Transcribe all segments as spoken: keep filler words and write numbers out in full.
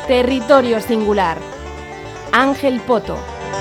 Territorio singular. Ángel Poto.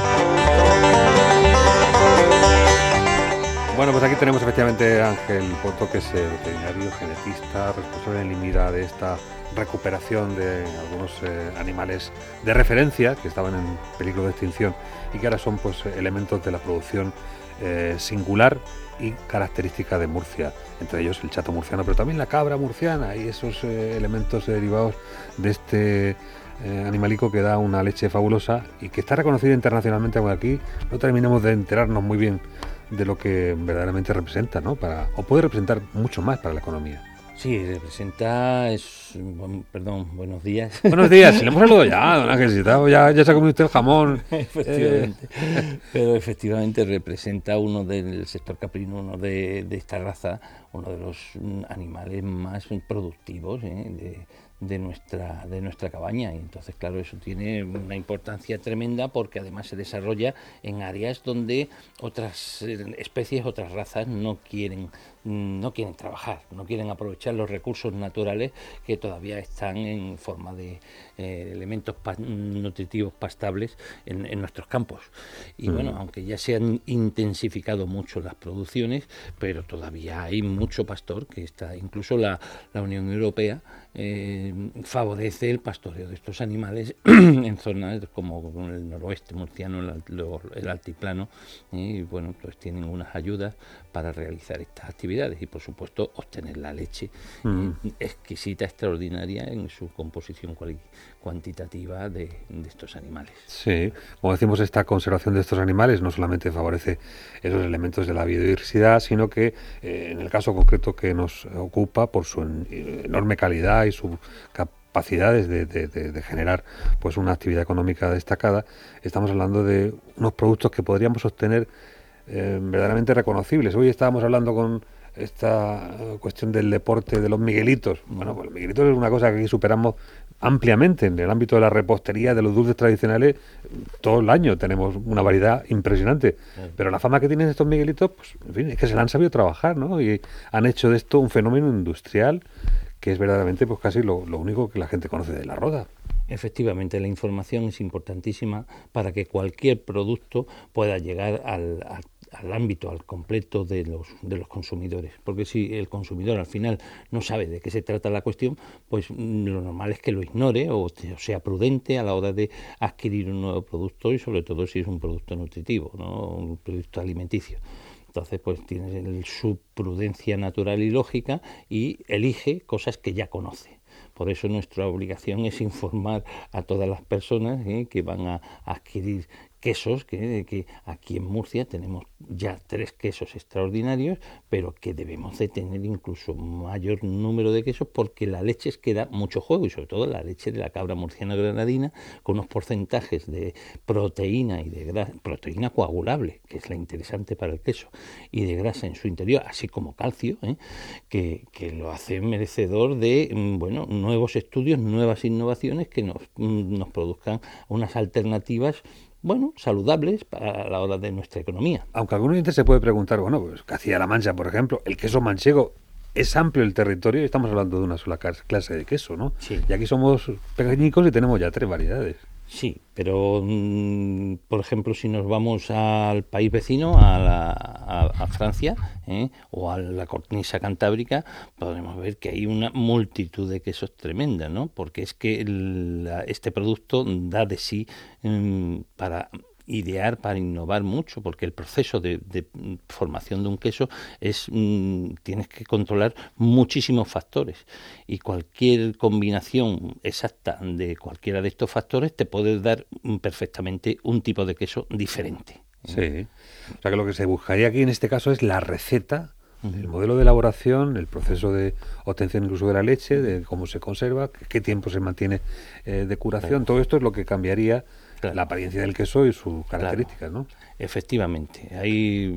Bueno, pues aquí tenemos efectivamente a Ángel Poto, que es veterinario, genetista, responsable en Limira de esta recuperación de algunos eh, animales de referencia que estaban en peligro de extinción y que ahora son pues elementos de la producción eh, singular y característica de Murcia, entre ellos el chato murciano, pero también la cabra murciana y esos eh, elementos derivados de este eh, animalico que da una leche fabulosa y que está reconocido internacionalmente, aunque aquí no terminamos de enterarnos muy bien de lo que verdaderamente representa, ¿no? Para, o puede representar mucho más para la economía. Sí, representa, es, perdón, buenos días. Buenos días, si le hemos saludado ya, don Ángel, si ya, ya se ha comido usted el jamón. Efectivamente, eh. pero efectivamente representa uno del sector caprino, uno de, de esta raza, uno de los animales más productivos ¿eh? de, de nuestra de nuestra cabaña, y entonces claro, eso tiene una importancia tremenda porque además se desarrolla en áreas donde otras especies, otras razas no quieren no quieren trabajar, no quieren aprovechar los recursos naturales que todavía están en forma de eh, elementos pa- nutritivos pastables en, en nuestros campos. Y mm. bueno, aunque ya se han intensificado mucho las producciones, pero todavía hay mucho pastor que está, incluso la, la Unión Europea eh, favorece el pastoreo de estos animales en zonas como el noroeste murciano, el, el altiplano, y bueno, pues tienen unas ayudas para realizar estas actividades y por supuesto obtener la leche mm. eh, exquisita, extraordinaria en su composición cuali- cuantitativa de, de estos animales. Sí, como decimos, esta conservación de estos animales no solamente favorece esos elementos de la biodiversidad, sino que eh, en el caso concreto que nos ocupa, por su en, enorme calidad y su capacidades de, de, de, de generar pues una actividad económica destacada, estamos hablando de unos productos que podríamos obtener eh, verdaderamente reconocibles. Hoy estábamos hablando con esta cuestión del deporte de los miguelitos. Bueno, pues los miguelitos es una cosa que aquí superamos ampliamente en el ámbito de la repostería, de los dulces tradicionales. Todo el año tenemos una variedad impresionante, pero la fama que tienen estos miguelitos, pues en fin, es que se la han sabido trabajar, ¿no? Y han hecho de esto un fenómeno industrial que es verdaderamente pues casi lo, lo único que la gente conoce de la Roda. Efectivamente, la información es importantísima para que cualquier producto pueda llegar al, al, al ámbito, al completo de los, de los consumidores. Porque si el consumidor al final no sabe de qué se trata la cuestión, pues lo normal es que lo ignore o sea prudente a la hora de adquirir un nuevo producto y sobre todo si es un producto nutritivo, ¿no? Un producto alimenticio. Entonces, pues tiene el, su prudencia natural y lógica y elige cosas que ya conoce. Por eso nuestra obligación es informar a todas las personas ¿eh? que van a adquirir quesos, que, que aquí en Murcia tenemos ya tres quesos extraordinarios, pero que debemos de tener incluso mayor número de quesos porque la leche es que da mucho juego, y sobre todo la leche de la cabra murciana granadina, con unos porcentajes de proteína y de grasa, proteína coagulable, que es la interesante para el queso, y de grasa en su interior, así como calcio, ¿eh? que, que lo hace merecedor de bueno, nuevos estudios, nuevas innovaciones que nos, nos produzcan unas alternativas bueno, saludables para la hora de nuestra economía. Aunque algún oyente se puede preguntar, bueno, pues Castilla-La Mancha, por ejemplo, el queso manchego, es amplio el territorio y estamos hablando de una sola clase de queso, ¿no? Sí. Y aquí somos pequeñicos y tenemos ya tres variedades. Sí, pero mmm, por ejemplo, si nos vamos al país vecino, a, la, a, a Francia, ¿eh? o a la cornisa cantábrica, podemos ver que hay una multitud de quesos tremenda, ¿no? Porque es que el, la, este producto da de sí mmm, para idear, para innovar mucho, porque el proceso de, de formación de un queso es mmm, tienes que controlar muchísimos factores y cualquier combinación exacta de cualquiera de estos factores te puede dar perfectamente un tipo de queso diferente. Sí, o sea que lo que se buscaría aquí en este caso es la receta, el modelo de elaboración, el proceso de obtención incluso de la leche, de cómo se conserva, qué tiempo se mantiene eh, de curación, claro. Todo esto es lo que cambiaría claro. la apariencia del queso y sus características, claro. ¿no? Efectivamente, hay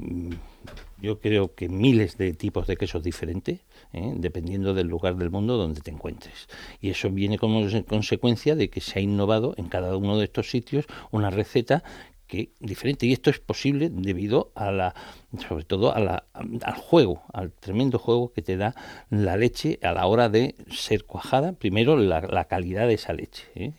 yo creo que miles de tipos de quesos diferentes, ¿eh? dependiendo del lugar del mundo donde te encuentres. Y eso viene como consecuencia de que se ha innovado en cada uno de estos sitios una receta que diferente, y esto es posible debido a la sobre todo a la, al juego, al tremendo juego que te da la leche a la hora de ser cuajada. Primero, la, la calidad de esa leche, ¿eh?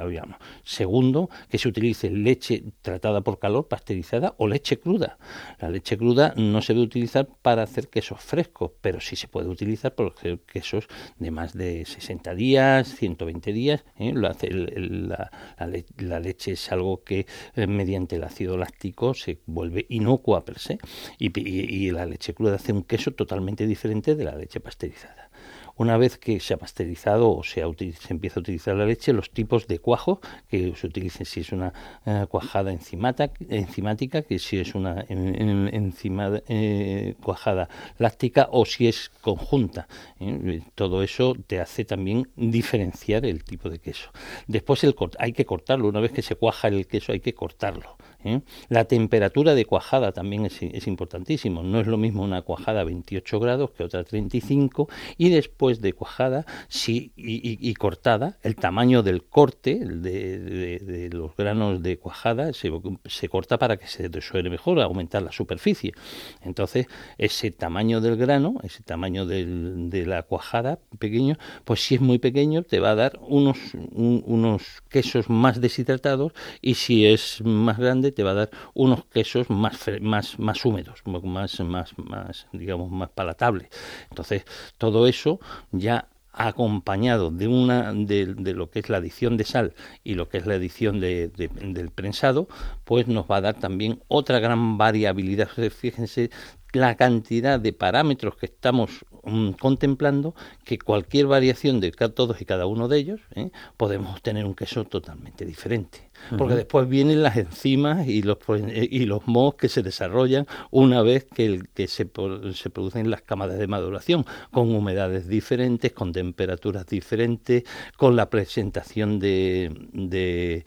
Segundo, que se utilice leche tratada por calor, pasteurizada o leche cruda. La leche cruda no se debe utilizar para hacer quesos frescos, pero sí se puede utilizar para hacer quesos de más de sesenta días, ciento veinte días. ¿eh? Lo hace el, el, la, la, le, la leche es algo que eh, mediante el ácido láctico se vuelve inocua per se, y, y, y la leche cruda hace un queso totalmente diferente de la leche pasteurizada. Una vez que se ha pasteurizado o se, ha, se empieza a utilizar la leche, los tipos de cuajo que se utilicen, si es una eh, cuajada enzimata, enzimática, que si es una en, en, enzima, eh, cuajada láctica, o si es conjunta. ¿eh? Todo eso te hace también diferenciar el tipo de queso. Después el, hay que cortarlo. Una vez que se cuaja el queso hay que cortarlo. ¿eh? La temperatura de cuajada también es, es importantísimo. No es lo mismo una cuajada a veintiocho grados que otra a treinta y cinco, y después de cuajada sí, y, y, y cortada, el tamaño del corte de, de, de los granos de cuajada se, se corta para que se desuere mejor, aumentar la superficie. Entonces, ese tamaño del grano, ese tamaño del, de la cuajada pequeño, pues si es muy pequeño te va a dar unos, un, unos quesos más deshidratados, y si es más grande te va a dar unos quesos más, más, más húmedos, más, más, más, digamos, más palatables. Entonces, todo eso ya acompañado de una de, de lo que es la adición de sal y lo que es la adición de, de, del prensado, pues nos va a dar también otra gran variabilidad. Fíjense la cantidad de parámetros que estamos um, contemplando, que cualquier variación de todos y cada uno de ellos, ¿eh? podemos obtener un queso totalmente diferente. Porque uh-huh. después vienen las enzimas y los y los mohos que se desarrollan una vez que, el, que se, se producen las cámaras de maduración, con humedades diferentes, con temperaturas diferentes, con la presentación de... de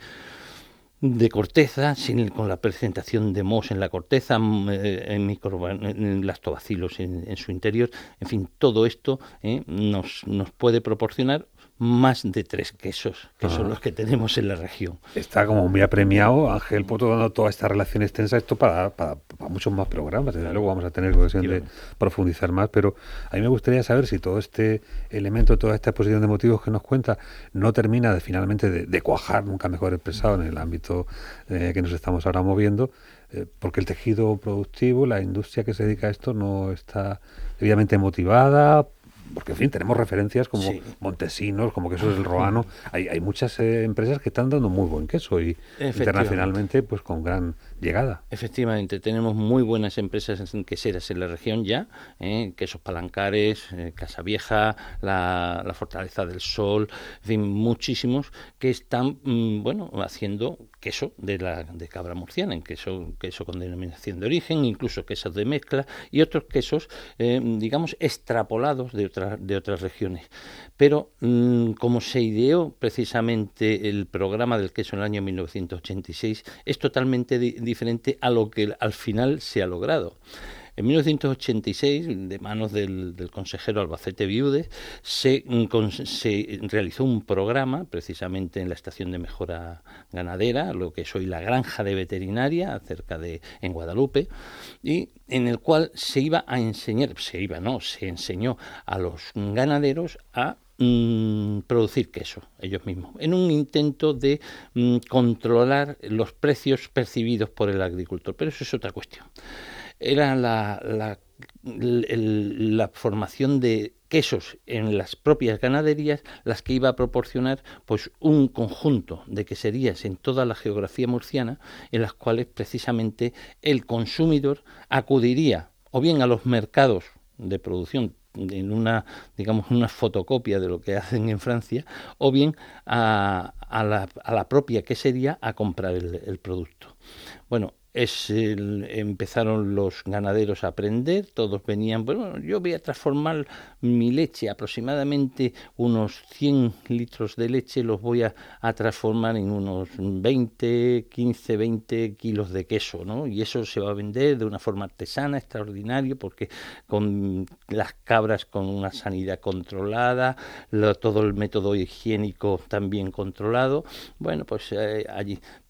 de corteza, sin, con la presentación de mohos en la corteza, eh, en, micro, en lactobacilos en, en su interior. En fin, todo esto eh, nos, nos puede proporcionar más de tres quesos, que Ajá. son los que tenemos en la región. Está como muy apremiado Ángel Poto dando toda esta relación extensa, esto para, para, para muchos más programas. Desde luego vamos a tener ocasión de profundizar más, pero a mí me gustaría saber si todo este elemento, toda esta exposición de motivos que nos cuenta no termina de, finalmente de, de cuajar, nunca mejor expresado, en el ámbito eh, que nos estamos ahora moviendo, eh, porque el tejido productivo, la industria que se dedica a esto no está debidamente motivada. Porque, en fin, tenemos referencias como sí. Montesinos, como Quesos del Roano. Hay, hay muchas eh, empresas que están dando muy buen queso y internacionalmente pues con gran llegada. Efectivamente, tenemos muy buenas empresas queseras en la región ya, ¿eh? Quesos Palancares, eh, Casa Vieja, la, la Fortaleza del Sol, en fin, muchísimos que están, mmm, bueno, haciendo queso de la de cabra murciana, en queso, queso con denominación de origen, incluso quesos de mezcla y otros quesos, eh, digamos, extrapolados de otras de otras regiones. Pero mmm, como se ideó precisamente el programa del queso en el año mil novecientos ochenta y seis, es totalmente di- diferente a lo que al final se ha logrado. En mil novecientos ochenta y seis, de manos del, del consejero Albacete Viudes, se, con, se realizó un programa precisamente en la estación de mejora ganadera, lo que es hoy la granja de veterinaria, cerca de en Guadalupe, y en el cual se iba a enseñar, se iba, no, se enseñó a los ganaderos a Mm, producir queso ellos mismos, en un intento de mm, controlar los precios percibidos por el agricultor, pero eso es otra cuestión. Era la, la, el, la formación de quesos en las propias ganaderías las que iba a proporcionar pues un conjunto de queserías en toda la geografía murciana, en las cuales precisamente el consumidor acudiría o bien a los mercados de producción en una, digamos, una fotocopia de lo que hacen en Francia, o bien a, a, la, a la propia quesería a comprar el, el producto. Bueno, es el, empezaron los ganaderos a aprender, todos venían, bueno, yo voy a transformar mi leche, aproximadamente unos cien litros de leche los voy a, a transformar en unos veinte, quince, veinte kilos de queso, ¿no? Y eso se va a vender de una forma artesana, extraordinaria, porque con las cabras con una sanidad controlada, lo, todo el método higiénico también controlado, bueno, pues eh, allí.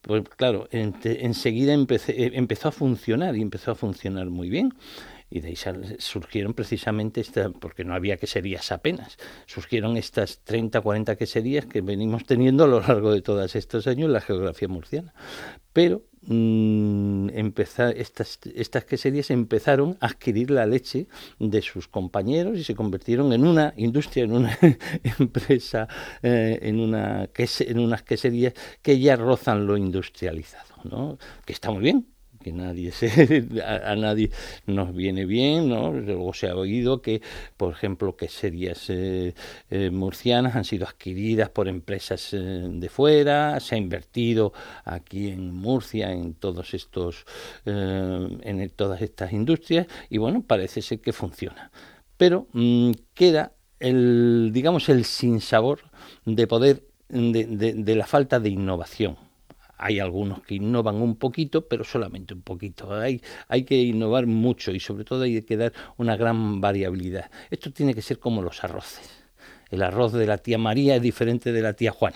pues claro, en, enseguida empecé, empezó a funcionar y empezó a funcionar muy bien. Y de ahí surgieron precisamente estas, porque no había queserías apenas, surgieron estas treinta, cuarenta queserías que venimos teniendo a lo largo de todos estos años en la geografía murciana. Pero mmm, empezar, estas, estas queserías empezaron a adquirir la leche de sus compañeros y se convirtieron en una industria, en una empresa, eh, en, una quese, en unas queserías que ya rozan lo industrializado, ¿no? Que está muy bien, que nadie se, a, a nadie nos viene bien, ¿no? Luego se ha oído que, por ejemplo, queserías eh, eh, murcianas han sido adquiridas por empresas eh, de fuera, se ha invertido aquí en Murcia en todos estos, eh, en todas estas industrias y bueno, parece ser que funciona. Pero mmm, queda el, digamos, el sinsabor de poder, de, de, de la falta de innovación. Hay algunos que innovan un poquito, pero solamente un poquito. Hay, hay que innovar mucho y sobre todo hay que dar una gran variabilidad. Esto tiene que ser como los arroces. El arroz de la tía María es diferente de la tía Juani.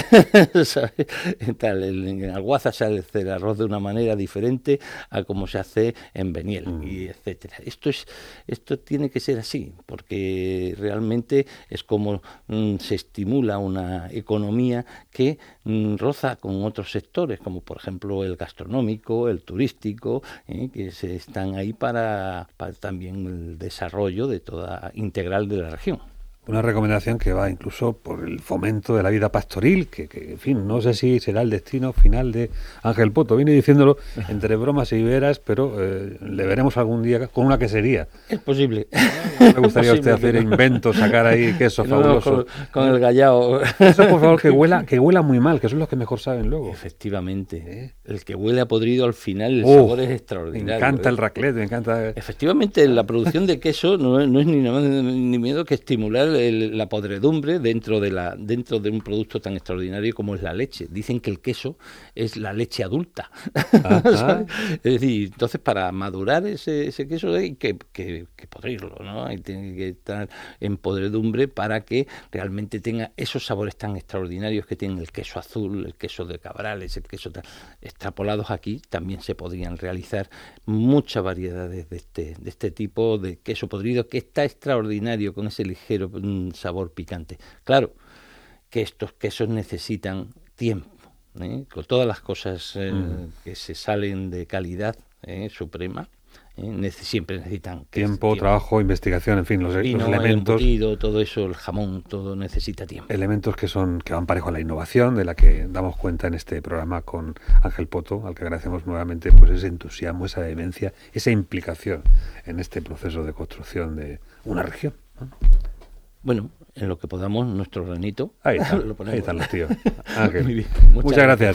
¿Sabes? Tal, en Alguaza se hace el arroz de una manera diferente a como se hace en Beniel, mm. y etcétera. Esto es, esto tiene que ser así, porque realmente es como mm, se estimula una economía que mm, roza con otros sectores, como por ejemplo el gastronómico, el turístico, eh, que se están ahí para, para también el desarrollo de toda integral de la región. Una recomendación que va incluso por el fomento de la vida pastoril, que, que en fin, no sé si será el destino final de Ángel Poto. Viene diciéndolo entre bromas y veras, pero eh, le veremos algún día con una quesería. Es posible. ¿No le gustaría a usted hacer inventos, sacar ahí queso no, fabuloso? Con, con el gallao. Eso, por favor, que huela, que huela muy mal, que son los que mejor saben luego. Efectivamente. ¿Eh? El que huele a podrido al final, el oh, sabor es extraordinario. Me encanta ¿eh? el raclette, me encanta... Efectivamente, la producción de queso no, no es ni, ni miedo que estimular el, la podredumbre dentro de la dentro de un producto tan extraordinario como es la leche. Dicen que el queso es la leche adulta. Es decir, entonces para madurar ese, ese queso hay que, que, que podrirlo, ¿no? Hay que estar en podredumbre para que realmente tenga esos sabores tan extraordinarios que tiene el queso azul, el queso de Cabrales, el queso tan... extrapolados aquí. También se podrían realizar muchas variedades de este, de este tipo de queso podrido que está extraordinario con ese ligero mm, sabor picante. Claro que estos quesos necesitan tiempo, ¿eh? Con todas las cosas eh, mm. que se salen de calidad eh, suprema, eh, nece- siempre necesitan tiempo, tiempo, trabajo, investigación, en fin, los, Vino, los elementos, el embutido, todo eso, el jamón, todo necesita tiempo. Elementos que son que van parejo a la innovación, de la que damos cuenta en este programa con Ángel Poto, al que agradecemos nuevamente pues ese entusiasmo, esa vehemencia, esa implicación en este proceso de construcción de una región, ¿no? Bueno, en lo que podamos, nuestro granito. Ahí está, lo ponemos. Ahí están los tíos. Ángel, Muy bien. muchas, muchas gracias.